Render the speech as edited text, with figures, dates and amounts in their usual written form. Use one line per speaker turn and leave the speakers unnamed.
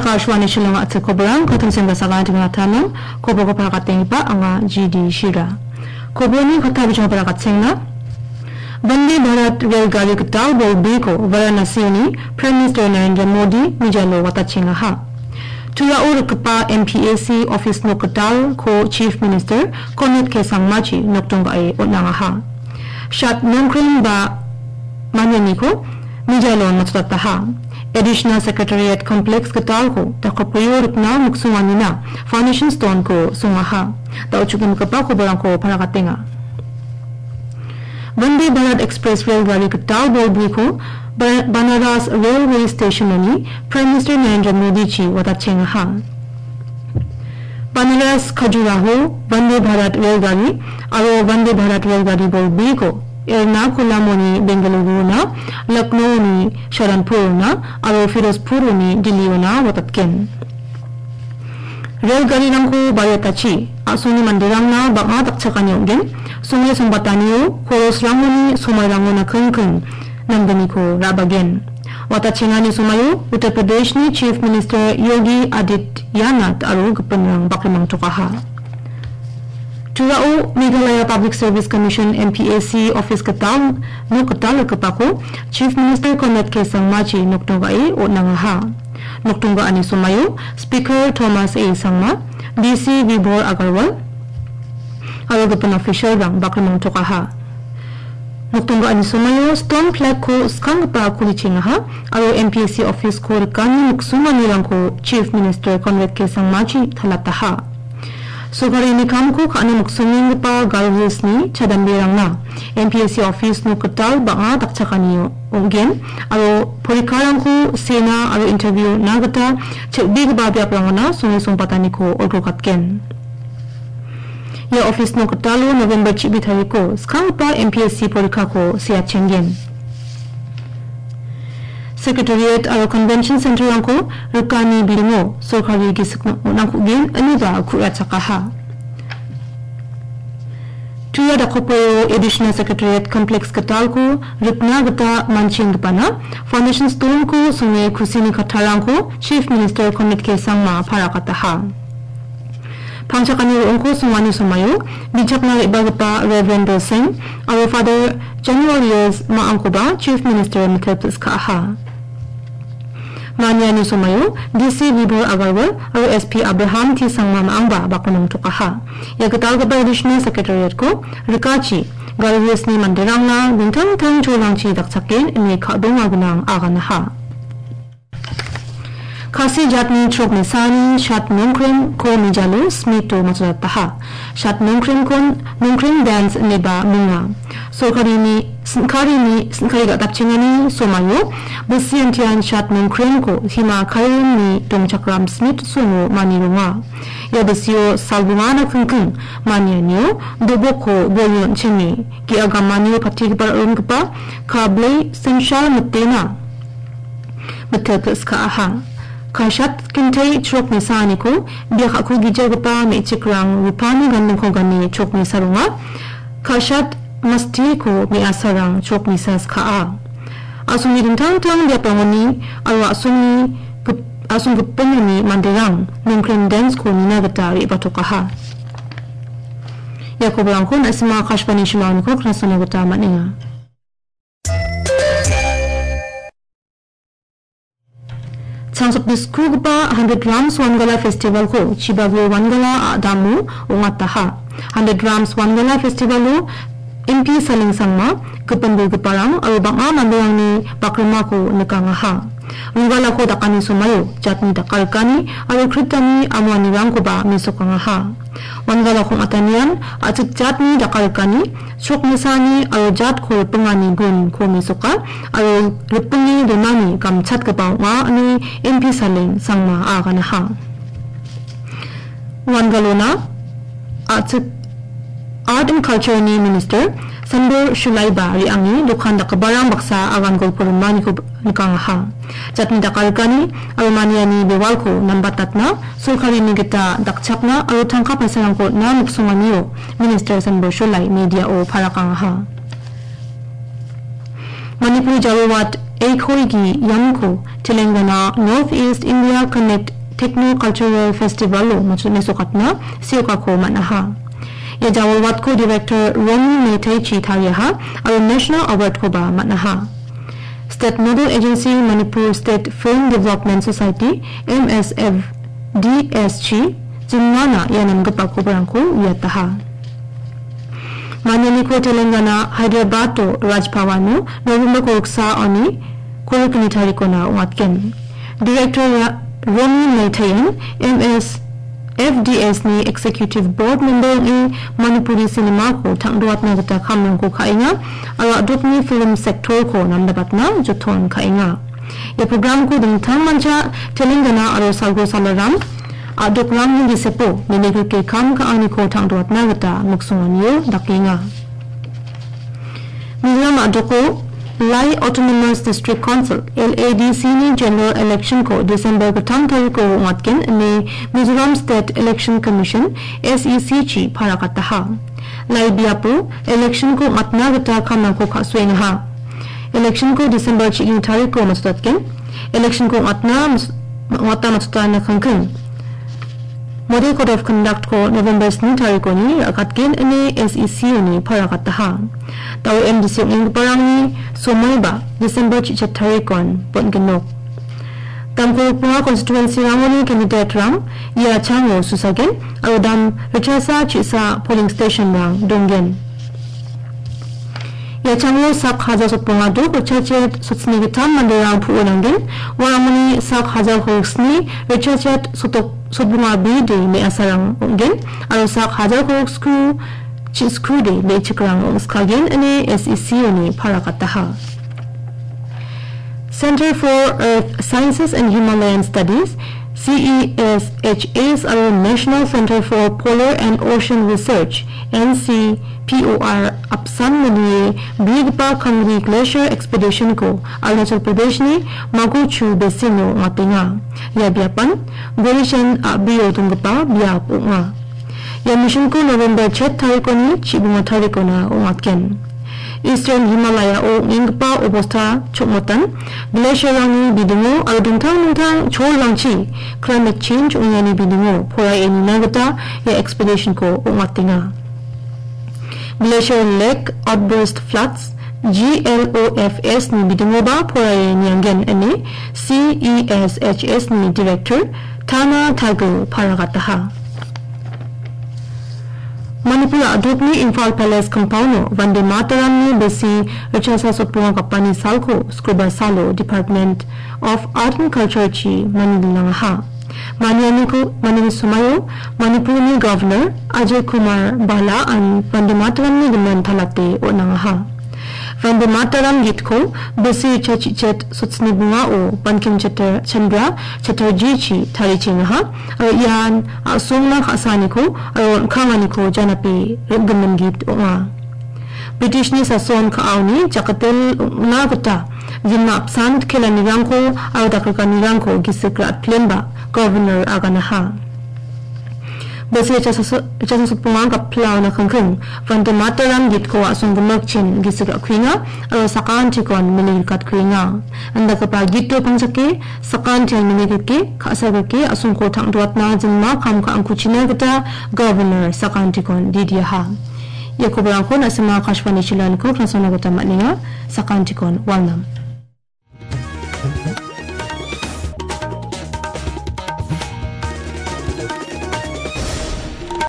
Akashwani Shillong at Kobrang, Cotton Senda Sagan Tanam, Kobo Parakatenpa, Anga GD Shira. Kobroni Kotabijan Parakatsenga. Vande Bharat Rail Gari Katal Bol Biko, Varanasi, Prime Minister Narendra Modi, Mijalo Watachinga Ha. Tura Urukapa MPAC Office no Katal, Co Chief Minister, Konet Kesang Machi, Noktonga E Onanga. Shat Nongkrim Ba Manyaniko, Mijalo Matataha. Additional Secretariat Complex Katal ko, Takapuyo Rukna Muksumanina, Foundation Stone ko, Sungaha, Tauchukum Kapako Barangko Parakatenga. Vande Bharat Express Rail Gari Katal Bolbiko, Banaras Railway Station Oni, Prime Minister Narendra Modi Chi Watachenga Ha. Banaras Khajuraho, Vande Bharat Rail Gari, Aro Vande Bharat Rail Gari Bolbiko, Ernakulam ni Bengaluru na, Lucknow ni Sharanpur na, aro Firozpur ni Delhi na watatken. Rail gari lang ko bayatachi, asuni mandirang na baka taksakan yung gen, sumay sumbataniyo, koros lang ni sumay lang na keng nandani ko rabagen. Watachenga ni sumayo, Uttar Pradesh ni Chief Minister Yogi Adityanath aro gapanang baklimang tukaha. Turao Meghalaya Public Service Commission MPAC Office Katal no Katal Kapako Chief Minister Konet Kesang Machi Noktonga E o Nangaha Noktonga ani Sumayo Speaker Thomas A Sangma DC Vibhor Agarwal Arogapan official rang baklimang tokaha Noktonga ani Sumayo Stone Flag ko Skangpa Kulichingaha Aro MPAC Office ko Rikani Muksuma nilang ko Chief Minister Konet Kesang Machi Talataha Sugari ni kamko kaana muksuming pa galvis ni chadambirang na MPAC office no katal banga takchakaniyo again aro porikarang ko sena aro interview nagata big babya prangana sunisung patani ko orgokatken ya office no katalo November chibithari ko skang pa MPAC porika ko siya chengen Secretariat aro Convention Center angko Rukani Bilingo Sorkari gisik nangkugin anida kuratakaha. Tuya dakopo Additional Secretariat Complex Katalko Ripna Gata Manching Pana Foundation Stone ko Sunge Kusini Katarangko Chief Minister Konet Kesangma Parakataha. Pangchakani angko sumani sumayo Bijakna Ibagapa Reverend Singh aro Father General Years Maangkoba Chief Minister Methodist Kaha. Manya ni sumayo DC Vibhor Agarwal aro SP Abraham T Sangma Maangba bakunong tukaha. Yagatal gaba Additional Secretariat ko Rikachi Galvis ni Mandirang na bintang chulang chi daksakin ni kadong agunang aganaha. Kasi jatni chok nisani shat nongkrim ko mijalo smito matulataha. Shat nongkrim dance niba munga. Sorkari ni sinkari ga tapchingani somayo besiantian shat nongkrim ko hima karin ni tongchakram smith sumo manirunga. Yadasio salbumana kengkeng manianyo doboko boyon chini ki agamanyo patigbar ungpa kable senshal mutena. Betekas ka aha. Kashat kintai chok ni sani ko biak aku gijagapa me chikrang rupani gandang ko gani chok ni sarunga kashat masti ko mi asarang chok ni sas ka asumi dintang dia pangoni aro asung gupeni mandirang nungkring dance ko ni nagatari batokaha yakobang ko nasima kashpani shilon ko krasana gata maninga Sangsop disku pa 100 grams Wangala Festival ko Chibagyo Wangala Adamu Ungataha 100 grams Wangala Festival MP Saling Sangma Kependu Keparang Arubanga Mandang ni Bakrama ko Nekangaha Wangala ko dakani sumayo Jatni dakalkani Arukritani Amwani Rang ko ba Misokangaha Wangala kong atanian Atit jatni dakalkani Chok misani aro jat ko pengani gun ko misoka aro ripungi donani kam chat kapaw nga ani MP Saling Sangma aganaha Wangalona Atit Art and Culture ni Minister Sandor Shulaiba riangi dukhan da kabarang baksa agan golpurumani ko nikangaha jatni dakalkani arumania ni bewal ko nambatat na sulkari ni kita dakchap na aro tangkap na sarang ko na muksunganiyo Minister Sandor Shulai media o parakangaha Manipur Jawawat Eikhoigi Yamko Telangana Northeast India Connect Techno Cultural Festival lo mesokatna sioka ko manaha. Ya jawawat ko director Romi Metai Chithayaha aro national award ko ba manaha. State Nodal Agency Manipur State Film Development Society MSFDSG Jimwana yanam gapa ko barangko yataha. Manyani ko Telangana Hyderabad to Rajbhavanu November ko uksa oni Korakani tariko na watken. Director Romi Meitayan MSFDS ni executive board member ni Manipuri cinema ko tangduat na gata kamlang ko kainga ala adopni film sector ko namdabat na juton kainga. Ya program ko dintang mancha Telangana aro salgo salaram adop ram ni sepo menegul ke kam ka ani ko tangduat na gata muksungan yo dakinga. Miram adoko Lai Autonomous District Council LADC ni general election ko December ko tariko watken ni Mizoram State Election Commission SEC chi parakataha. Lai biapu election ko matna gata kamang ko kaswena ha. Election ko December chi tariko masutatken. Election ko matna matutana kangkang. Model Code of Conduct ko November ni tariko ni akatken ni SEC ni parakataha. Tau MDC ng parang ni Sumayba December chi tarikon pon genok. Tamko punga constituency ramoni candidate ram ya chango susagen arodam rechasa chi sa polling station rang donggen. Ya chango sak haza sot punga do rechachet sotsni gitam mandirang puunanggen waramoni sak haza hoaxni rechachet sotbunga bide me asarang onggen aro sak haza hoaxku Chiskude le chikrang uskagen ane SEC ni parakataha. Center for Earth Sciences and Himalayan Studies CESHS aro National Center for Polar and Ocean Research NCPOR Apsan Mani Brigpa Kangri Glacier Expedition ko Arunachal Pradesh ni Maguchu Besino matinga. Ya biapan Gorishan Biyo Tungpa biap nga. Ya mission ko November 7 tariko ni Chibunga tariko na umatken. Eastern Himalaya o Ingpa Obosta Chokmotan Glacier rangi bidungo aro dungtang chol rangchi climate change unyani bidungo pora eni nagata ya expedition ko umatinga. Glacier Lake Outburst Floods GLOFS ni bidungo ba pora eni yangen ene CESHS ni director Tana Tago paragataha. Manipur adopni Imphal Palace Compound Vande Mataram ni besi rechasa sotpunga kapani salko Scuba Salo Department of Art and Culture chi Manila ha. Manini Sumayo Manipur ni Governor Ajay Kumar Bala and Vande Mataram ni Guman Thalate o nangaha. Vande Mataram git ko besi chachichet sotsni bunga o Bankim Chandra Chatterjee chi tarichinga ha. Yan asungna khasani ko aro khangani ko janapi guman git o nga. British ni sason kaawni jakatel na gata jinna apsand kela nirangko aro dakrika nirangko gisikrat plemba Governor agana ha. Besi chasa supungang kaplaw na kangkang Vande Mataram git ko asong gumakchin gisika kwinga aro sakaan chikon milikat kwinga anda kapag gito pangsake sakaan chay miligake kaasagake asong ko tangduat na jinma kam ka ang kuchina gata Governor sakaan chikon didiyaha yakubarang ko na sa mga kashwani chilani ko klasona gata matninga sakaan chikon walnam.